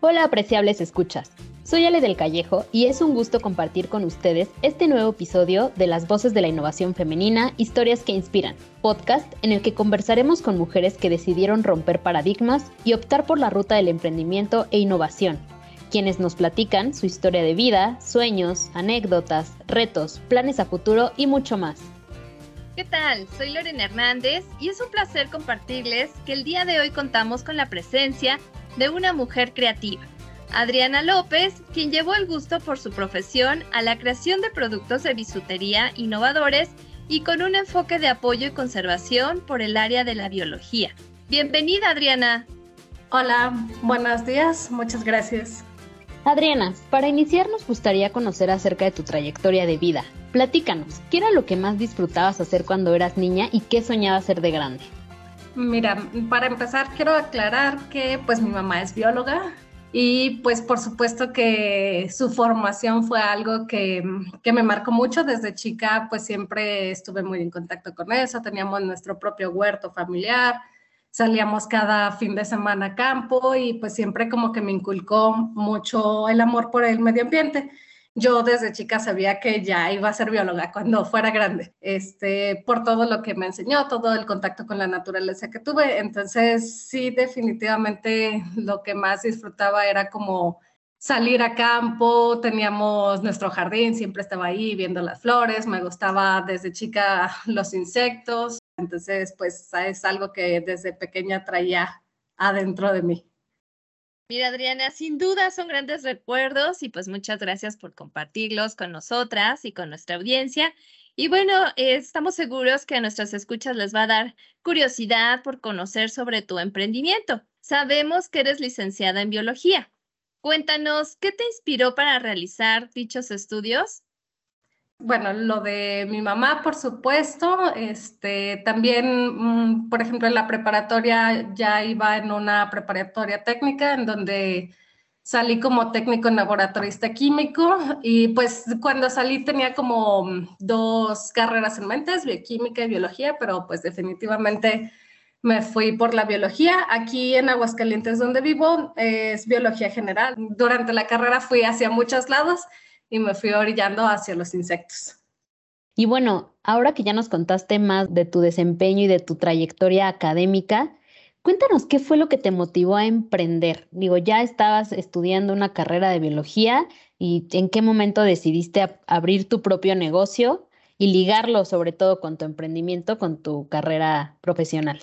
Hola apreciables escuchas, soy Ale del Callejo y es un gusto compartir con ustedes este nuevo episodio de Las Voces de la Innovación Femenina, Historias que Inspiran, podcast en el que conversaremos con mujeres que decidieron romper paradigmas y optar por la ruta del emprendimiento e innovación, quienes nos platican su historia de vida, sueños, anécdotas, retos, planes a futuro y mucho más. ¿Qué tal? Soy Lorena Hernández y es un placer compartirles que el día de hoy contamos con la presencia de una mujer creativa, Adriana López, quien llevó el gusto por su profesión a la creación de productos de bisutería innovadores y con un enfoque de apoyo y conservación por el área de la biología. Bienvenida, Adriana. Hola, buenos días, muchas gracias. Adriana, para iniciar nos gustaría conocer acerca de tu trayectoria de vida. Platícanos, ¿qué era lo que más disfrutabas hacer cuando eras niña y qué soñabas ser de grande? Mira, para empezar quiero aclarar que pues mi mamá es bióloga y pues por supuesto que su formación fue algo que me marcó mucho. Desde chica pues siempre estuve muy en contacto con eso, teníamos nuestro propio huerto familiar, salíamos cada fin de semana a campo y pues siempre como que me inculcó mucho el amor por el medio ambiente. Yo desde chica sabía que ya iba a ser bióloga cuando fuera grande, por todo lo que me enseñó, todo el contacto con la naturaleza que tuve. Entonces, sí, definitivamente lo que más disfrutaba era como salir a campo, teníamos nuestro jardín, siempre estaba ahí viendo las flores, me gustaba desde chica los insectos, entonces pues es algo que desde pequeña traía adentro de mí. Mira, Adriana, sin duda son grandes recuerdos y pues muchas gracias por compartirlos con nosotras y con nuestra audiencia. Y bueno, estamos seguros que a nuestras escuchas les va a dar curiosidad por conocer sobre tu emprendimiento. Sabemos que eres licenciada en biología. Cuéntanos, ¿qué te inspiró para realizar dichos estudios? Bueno, lo de mi mamá, por supuesto, también, por ejemplo, en la preparatoria ya iba en una preparatoria técnica en donde salí como técnico en laboratorista químico y pues cuando salí tenía como dos carreras en mente, bioquímica y biología, pero pues definitivamente me fui por la biología. Aquí en Aguascalientes, donde vivo, es biología general. Durante la carrera fui hacia muchos lados y me fui orillando hacia los insectos. Y bueno, ahora que ya nos contaste más de tu desempeño y de tu trayectoria académica, cuéntanos qué fue lo que te motivó a emprender. Digo, ya estabas estudiando una carrera de biología y en qué momento decidiste abrir tu propio negocio y ligarlo sobre todo con tu emprendimiento, con tu carrera profesional.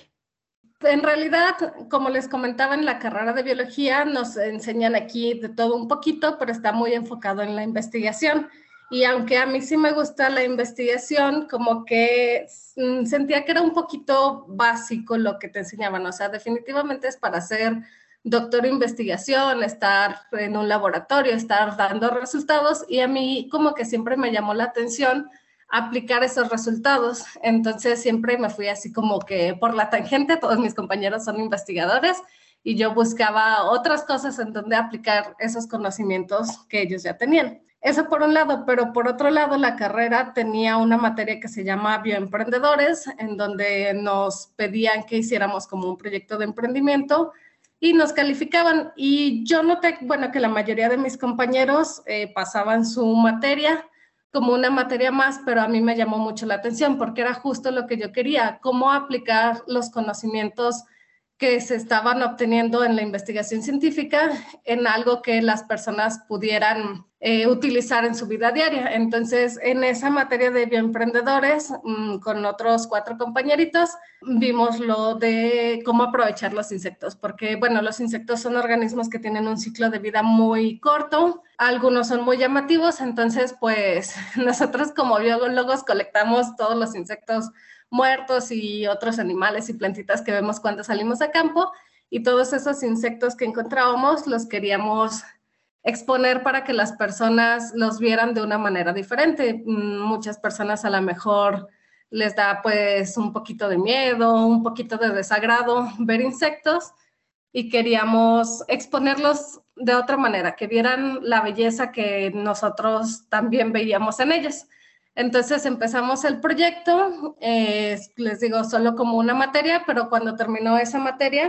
En realidad, como les comentaba en la carrera de biología, nos enseñan aquí de todo un poquito, pero está muy enfocado en la investigación. Y aunque a mí sí me gusta la investigación, como que sentía que era un poquito básico lo que te enseñaban. O sea, definitivamente es para ser doctor de investigación, estar en un laboratorio, estar dando resultados. Y a mí como que siempre me llamó la atención aplicar esos resultados. Entonces siempre me fui así como que por la tangente, todos mis compañeros son investigadores y yo buscaba otras cosas en donde aplicar esos conocimientos que ellos ya tenían. Eso por un lado, pero por otro lado la carrera tenía una materia que se llama bioemprendedores, en donde nos pedían que hiciéramos como un proyecto de emprendimiento y nos calificaban. Y yo noté, bueno, que la mayoría de mis compañeros pasaban su materia como una materia más, pero a mí me llamó mucho la atención porque era justo lo que yo quería, cómo aplicar los conocimientos que se estaban obteniendo en la investigación científica en algo que las personas pudieran utilizar en su vida diaria. Entonces, en esa materia de bioemprendedores, con otros 4 compañeritos, vimos lo de cómo aprovechar los insectos, porque, bueno, los insectos son organismos que tienen un ciclo de vida muy corto, algunos son muy llamativos, entonces, pues, nosotros como biólogos colectamos todos los insectos muertos y otros animales y plantitas que vemos cuando salimos a campo, y todos esos insectos que encontrábamos los queríamos exponer para que las personas los vieran de una manera diferente. Muchas personas a lo mejor les da pues un poquito de miedo, un poquito de desagrado ver insectos y queríamos exponerlos de otra manera, que vieran la belleza que nosotros también veíamos en ellos. Entonces empezamos el proyecto, les digo, solo como una materia, pero cuando terminó esa materia,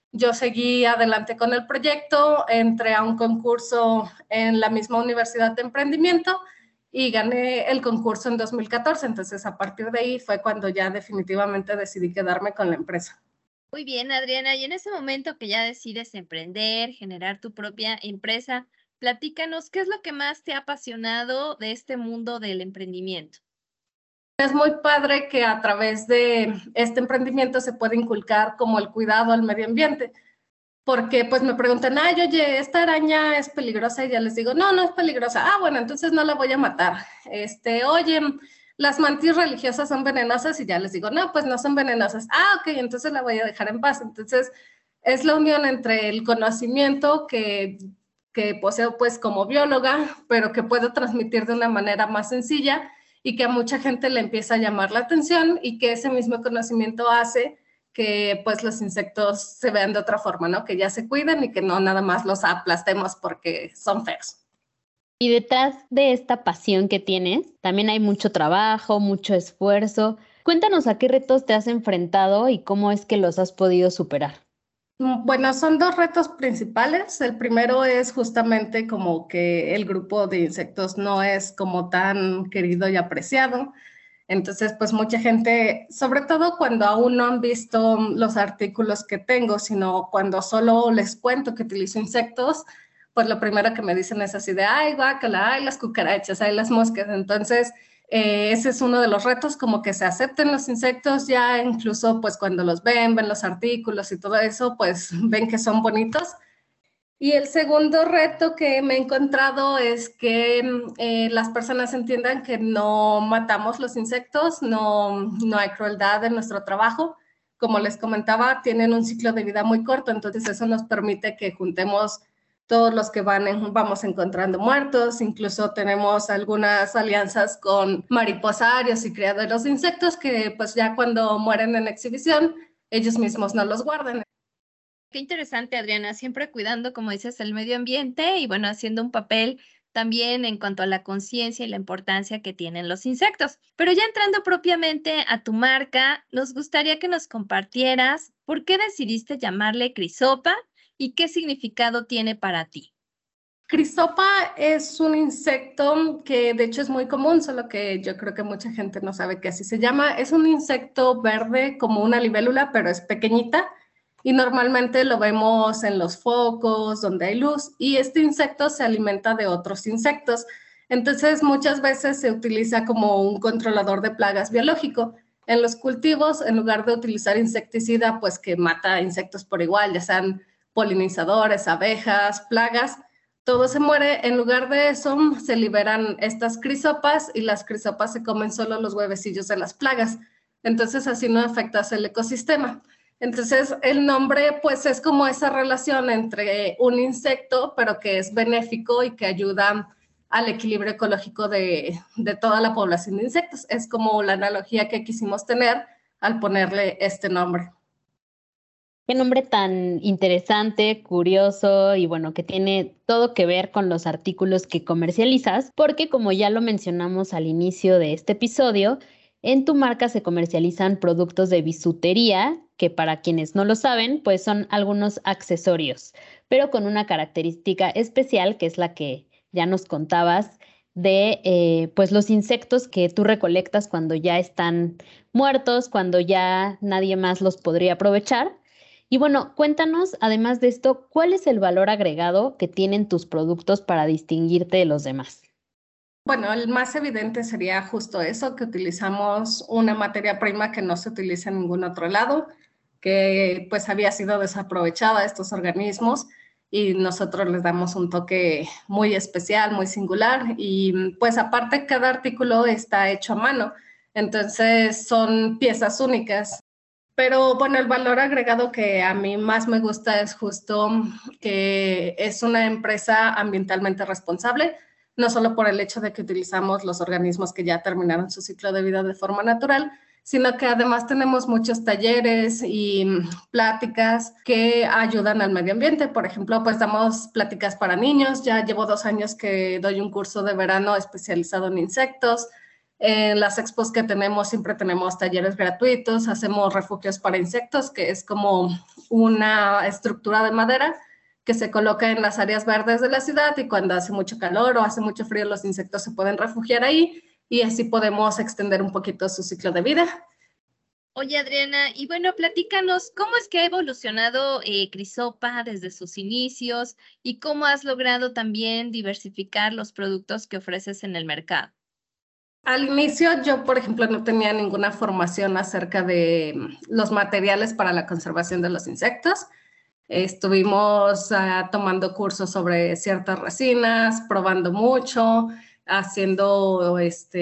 Yo seguí adelante con el proyecto, entré a un concurso en la misma Universidad de Emprendimiento y gané el concurso en 2014. Entonces, a partir de ahí fue cuando ya definitivamente decidí quedarme con la empresa. Muy bien, Adriana, y en ese momento que ya decides emprender, generar tu propia empresa, platícanos, ¿qué es lo que más te ha apasionado de este mundo del emprendimiento? Es muy padre que a través de este emprendimiento se puede inculcar como el cuidado al medio ambiente, porque pues me preguntan, ay, oye, esta araña es peligrosa, y ya les digo, no, no es peligrosa. Ah, bueno, entonces no la voy a matar. Oye, las mantis religiosas son venenosas, y ya les digo, no, pues no son venenosas. Ah, ok, entonces la voy a dejar en paz. Entonces es la unión entre el conocimiento que poseo pues como bióloga, pero que puedo transmitir de una manera más sencilla y que a mucha gente le empieza a llamar la atención, y que ese mismo conocimiento hace que pues los insectos se vean de otra forma, ¿no? Que ya se cuiden y que no nada más los aplastemos porque son feos. Y detrás de esta pasión que tienes, también hay mucho trabajo, mucho esfuerzo. Cuéntanos a qué retos te has enfrentado y cómo es que los has podido superar. Bueno, son dos retos principales. El primero es justamente como que el grupo de insectos no es como tan querido y apreciado. Entonces, pues mucha gente, sobre todo cuando aún no han visto los artículos que tengo, sino cuando solo les cuento que utilizo insectos, pues lo primero que me dicen es así de, ay, guácala, ay, las cucarachas, ay, las moscas. Entonces, ese es uno de los retos, como que se acepten los insectos ya, incluso pues cuando los ven los artículos y todo eso, pues ven que son bonitos. Y el segundo reto que me he encontrado es que las personas entiendan que no matamos los insectos, no hay crueldad en nuestro trabajo. Como les comentaba, tienen un ciclo de vida muy corto, entonces eso nos permite que juntemos todos los que vamos encontrando muertos. Incluso tenemos algunas alianzas con mariposarios y criaderos de insectos que pues ya cuando mueren en exhibición, ellos mismos no los guardan. Qué interesante, Adriana, siempre cuidando, como dices, el medio ambiente y bueno, haciendo un papel también en cuanto a la conciencia y la importancia que tienen los insectos. Pero ya entrando propiamente a tu marca, nos gustaría que nos compartieras por qué decidiste llamarle Crisopa y qué significado tiene para ti. Crisopa es un insecto que de hecho es muy común, solo que yo creo que mucha gente no sabe que así se llama. Es un insecto verde como una libélula, pero es pequeñita y normalmente lo vemos en los focos donde hay luz, y este insecto se alimenta de otros insectos. Entonces muchas veces se utiliza como un controlador de plagas biológico. En los cultivos, en lugar de utilizar insecticida, pues que mata insectos por igual, ya sean polinizadores, abejas, plagas, todo se muere. En lugar de eso, se liberan estas crisopas, y las crisopas se comen solo los huevecillos de las plagas. Entonces, así no afectas el ecosistema. Entonces, el nombre, pues, es como esa relación entre un insecto, pero que es benéfico y que ayuda al equilibrio ecológico de toda la población de insectos. Es como la analogía que quisimos tener al ponerle este nombre. Qué nombre tan interesante, curioso y bueno, que tiene todo que ver con los artículos que comercializas, porque como ya lo mencionamos al inicio de este episodio, en tu marca se comercializan productos de bisutería, que para quienes no lo saben, pues son algunos accesorios, pero con una característica especial que es la que ya nos contabas de pues los insectos que tú recolectas cuando ya están muertos, cuando ya nadie más los podría aprovechar. Y bueno, cuéntanos, además de esto, ¿cuál es el valor agregado que tienen tus productos para distinguirte de los demás? Bueno, el más evidente sería justo eso, que utilizamos una materia prima que no se utiliza en ningún otro lado, que pues había sido desaprovechada estos organismos, y nosotros les damos un toque muy especial, muy singular, y pues aparte cada artículo está hecho a mano, entonces son piezas únicas. Pero bueno, el valor agregado que a mí más me gusta es justo que es una empresa ambientalmente responsable, no solo por el hecho de que utilizamos los organismos que ya terminaron su ciclo de vida de forma natural, sino que además tenemos muchos talleres y pláticas que ayudan al medio ambiente. Por ejemplo, pues damos pláticas para niños. Ya llevo 2 años que doy un curso de verano especializado en insectos. En las expos que tenemos siempre tenemos talleres gratuitos, hacemos refugios para insectos, que es como una estructura de madera que se coloca en las áreas verdes de la ciudad y cuando hace mucho calor o hace mucho frío los insectos se pueden refugiar ahí y así podemos extender un poquito su ciclo de vida. Oye, Adriana, y bueno, platícanos, ¿cómo es que ha evolucionado Crisopa desde sus inicios y cómo has logrado también diversificar los productos que ofreces en el mercado? Al inicio yo, por ejemplo, no tenía ninguna formación acerca de los materiales para la conservación de los insectos. Estuvimos tomando cursos sobre ciertas resinas, probando mucho, haciendo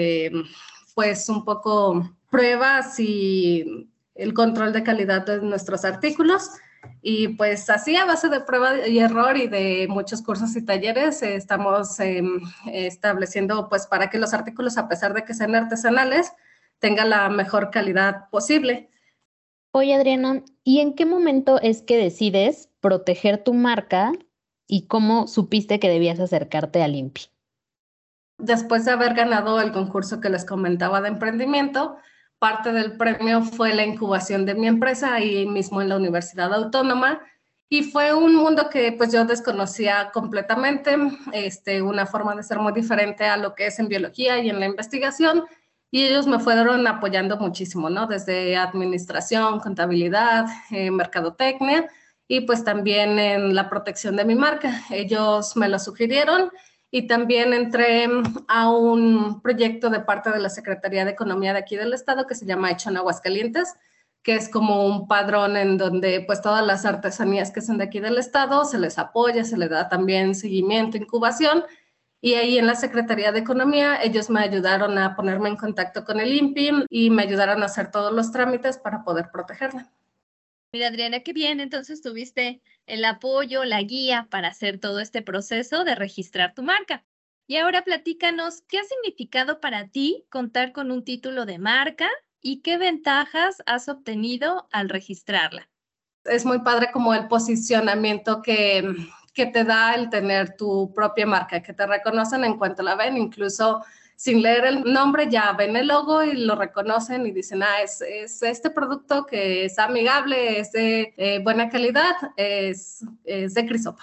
pues un poco pruebas y el control de calidad de nuestros artículos. Y pues así a base de prueba y error y de muchos cursos y talleres estamos estableciendo pues para que los artículos, a pesar de que sean artesanales, tengan la mejor calidad posible. Oye, Adriana, ¿y en qué momento es que decides proteger tu marca y cómo supiste que debías acercarte a Limpi? Después de haber ganado el concurso que les comentaba de emprendimiento, parte del premio fue la incubación de mi empresa ahí mismo en la Universidad Autónoma y fue un mundo que pues yo desconocía completamente, una forma de ser muy diferente a lo que es en biología y en la investigación y ellos me fueron apoyando muchísimo, ¿no? Desde administración, contabilidad, mercadotecnia y pues también en la protección de mi marca. Ellos me lo sugirieron y también entré a un proyecto de parte de la Secretaría de Economía de aquí del estado que se llama Hecho en Aguascalientes, que es como un padrón en donde pues todas las artesanías que son de aquí del estado se les apoya, se les da también seguimiento, incubación. Y ahí en la Secretaría de Economía ellos me ayudaron a ponerme en contacto con el INPI y me ayudaron a hacer todos los trámites para poder protegerla. Mira, Adriana, qué bien, entonces tuviste el apoyo, la guía para hacer todo este proceso de registrar tu marca. Y ahora platícanos, ¿qué ha significado para ti contar con un título de marca y qué ventajas has obtenido al registrarla? Es muy padre como el posicionamiento que te da el tener tu propia marca, que te reconocen en cuanto la ven, incluso sin leer el nombre ya ven el logo y lo reconocen y dicen, es este producto que es amigable, es de buena calidad, es de Crisopa.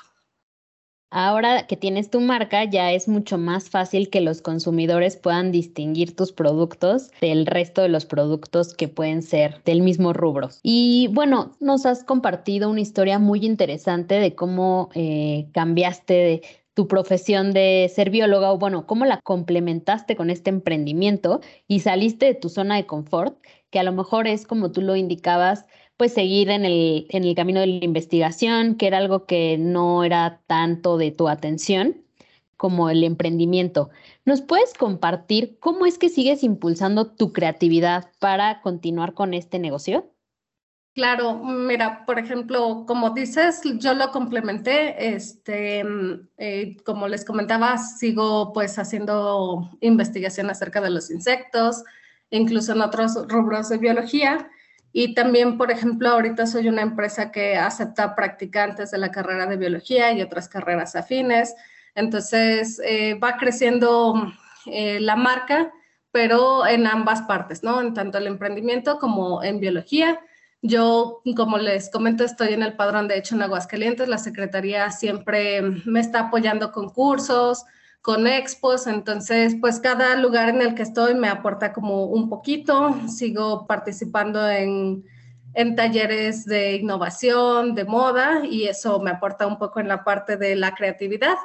Ahora que tienes tu marca, ya es mucho más fácil que los consumidores puedan distinguir tus productos del resto de los productos que pueden ser del mismo rubro. Y bueno, nos has compartido una historia muy interesante de cómo cambiaste de tu profesión de ser bióloga o bueno, cómo la complementaste con este emprendimiento y saliste de tu zona de confort, que a lo mejor es como tú lo indicabas pues seguir en el camino de la investigación, que era algo que no era tanto de tu atención como el emprendimiento. ¿Nos puedes compartir cómo es que sigues impulsando tu creatividad para continuar con este negocio? Claro, mira, por ejemplo, como dices, yo lo complementé, como les comentaba, sigo pues haciendo investigación acerca de los insectos, incluso en otros rubros de biología. Y también, por ejemplo, ahorita soy una empresa que acepta practicantes de la carrera de biología y otras carreras afines. Entonces, va creciendo la marca, pero en ambas partes, ¿no? En tanto el emprendimiento como en biología. Yo, como les comento, estoy en el padrón de hecho en Aguascalientes. La Secretaría siempre me está apoyando con cursos, con expos. Entonces, pues cada lugar en el que estoy me aporta como un poquito. Sigo participando en talleres de innovación, de moda, y eso me aporta un poco en la parte de la creatividad.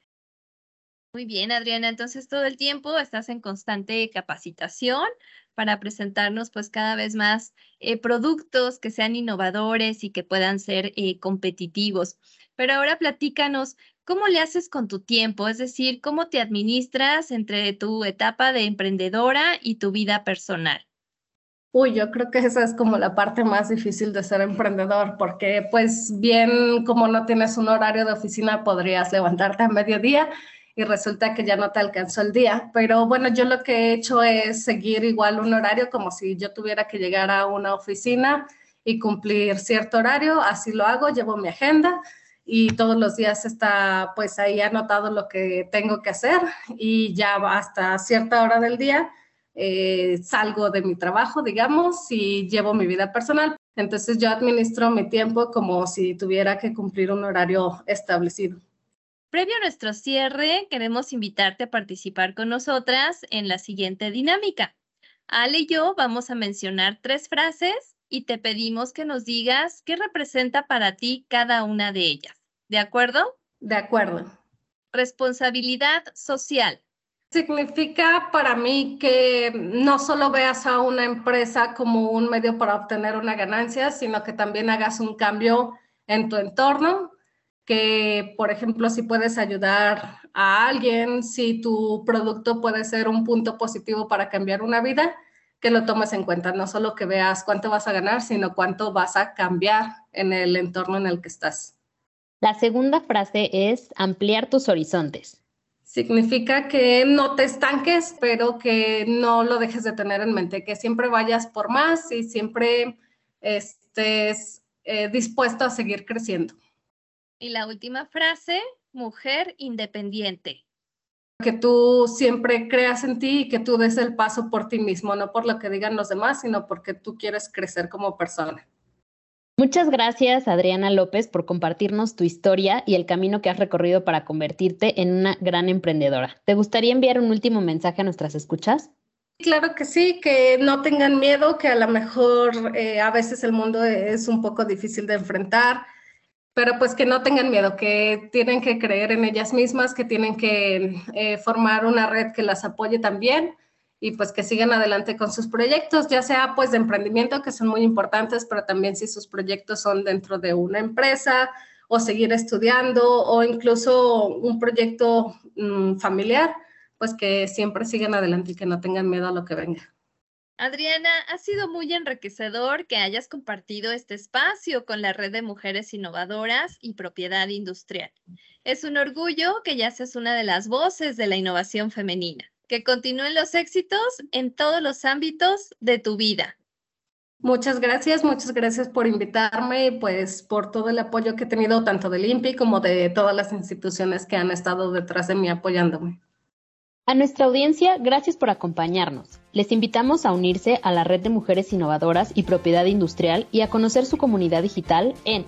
Muy bien, Adriana. Entonces, todo el tiempo estás en constante capacitación para presentarnos pues cada vez más productos que sean innovadores y que puedan ser competitivos. Pero ahora platícanos, ¿cómo le haces con tu tiempo? Es decir, ¿cómo te administras entre tu etapa de emprendedora y tu vida personal? Uy, yo creo que esa es como la parte más difícil de ser emprendedor, porque pues bien como no tienes un horario de oficina, podrías levantarte a mediodía y resulta que ya no te alcanzó el día. Pero bueno, yo lo que he hecho es seguir igual un horario como si yo tuviera que llegar a una oficina y cumplir cierto horario, así lo hago, llevo mi agenda y todos los días está pues ahí anotado lo que tengo que hacer y ya hasta cierta hora del día salgo de mi trabajo, digamos, y llevo mi vida personal. Entonces yo administro mi tiempo como si tuviera que cumplir un horario establecido. Previo a nuestro cierre, queremos invitarte a participar con nosotras en la siguiente dinámica. Ale y yo vamos a mencionar 3 frases y te pedimos que nos digas qué representa para ti cada una de ellas. ¿De acuerdo? De acuerdo. Responsabilidad social. Significa para mí que no solo veas a una empresa como un medio para obtener una ganancia, sino que también hagas un cambio en tu entorno, que, por ejemplo, si puedes ayudar a alguien, si tu producto puede ser un punto positivo para cambiar una vida, que lo tomes en cuenta, no solo que veas cuánto vas a ganar, sino cuánto vas a cambiar en el entorno en el que estás. La segunda frase es ampliar tus horizontes. Significa que no te estanques, pero que no lo dejes de tener en mente, que siempre vayas por más y siempre estés dispuesto a seguir creciendo. Y la última frase, mujer independiente. Que tú siempre creas en ti y que tú des el paso por ti mismo, no por lo que digan los demás, sino porque tú quieres crecer como persona. Muchas gracias, Adriana López, por compartirnos tu historia y el camino que has recorrido para convertirte en una gran emprendedora. ¿Te gustaría enviar un último mensaje a nuestras escuchas? Claro que sí, que no tengan miedo, que a lo mejor a veces el mundo es un poco difícil de enfrentar, pero pues que no tengan miedo, que tienen que creer en ellas mismas, que tienen que formar una red que las apoye también y pues que sigan adelante con sus proyectos, ya sea pues de emprendimiento, que son muy importantes, pero también si sus proyectos son dentro de una empresa o seguir estudiando o incluso un proyecto familiar, pues que siempre sigan adelante y que no tengan miedo a lo que venga. Adriana, ha sido muy enriquecedor que hayas compartido este espacio con la Red de Mujeres Innovadoras y Propiedad Industrial. Es un orgullo que ya seas una de las voces de la innovación femenina. Que continúen los éxitos en todos los ámbitos de tu vida. Muchas gracias por invitarme y pues por todo el apoyo que he tenido tanto del INPI como de todas las instituciones que han estado detrás de mí apoyándome. A nuestra audiencia, gracias por acompañarnos. Les invitamos a unirse a la Red de Mujeres Innovadoras y Propiedad Industrial y a conocer su comunidad digital en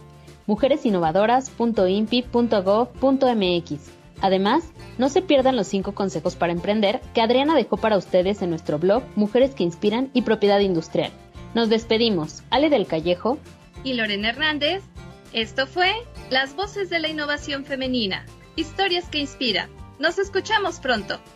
mujeresinnovadoras.inpi.gov.mx. Además, no se pierdan los 5 consejos para emprender que Adriana dejó para ustedes en nuestro blog Mujeres que Inspiran y Propiedad Industrial. Nos despedimos, Ale del Callejo y Lorena Hernández. Esto fue Las Voces de la Innovación Femenina, historias que inspiran. Nos escuchamos pronto.